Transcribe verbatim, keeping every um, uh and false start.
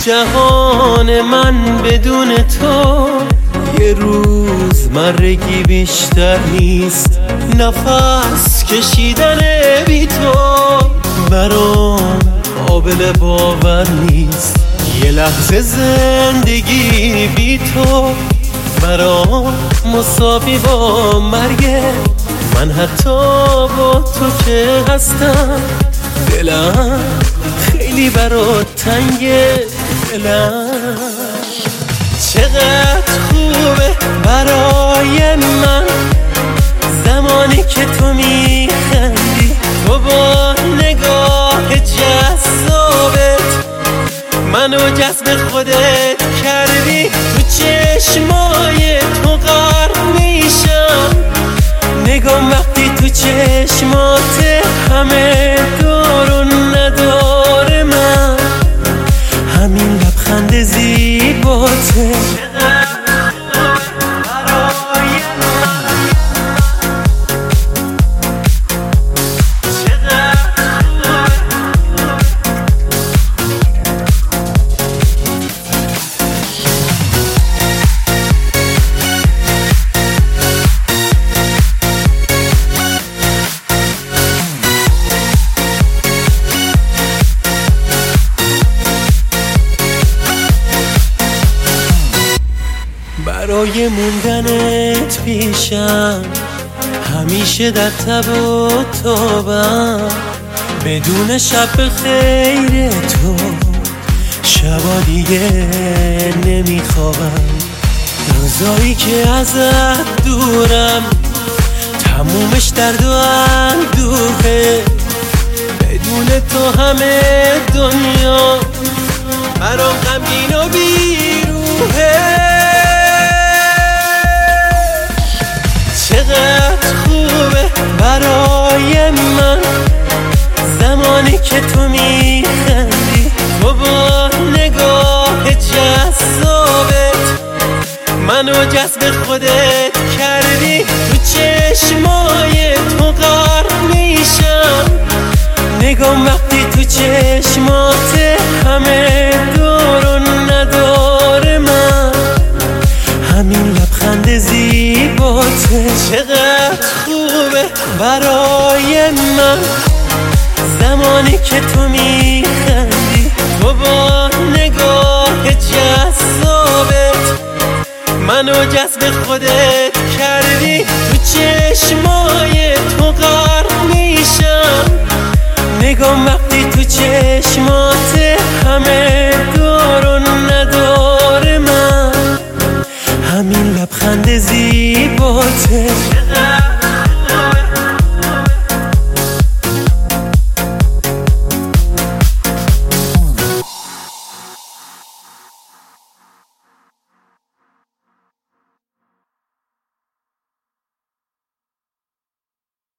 جهان من بدون تو یه روز مرگی بیشتر نیست. نفس کشیدن بی تو برام قابل باور نیست. یه لحظه زندگی بی تو برام مساوی با مرگه. من حتی با تو که هستم دلم خیلی برات تنگه. دلم چقدر خوبه برای من زمانی که تو میخندی. تو با نگاه جذابت منو جذب خودت کردی. تو چشمای تو غرق میشم. نگام وقتی تو چشمات همه دارون نداره من. همین لبخند زیباته برای موندنت پیشم. همیشه در تب و تابم بدون شب خیر تو. شبا دیگه نمیخوابم. روزایی که ازت دورم تمومش درد و اندوهه. بدون تو همه دنیا برام غمگین و بیروحه. چقدر خوبه برای من زمانی که تو میخندی. تو با نگاه جذابت منو جذب خودت کردی. تو چشمای تو غرق میشم. نگام وقتی تو چشمات همه دارون نداره من. همین لبخند زیباته چقدر خوبه برای من زمانی که تو میخندی. تو با نگاه جذابت منو جذب خودت کردی. تو چشمای تو غرق میشم. نگام وقتی تو چشمات همه دارون نداره من. همین لبخند زیباته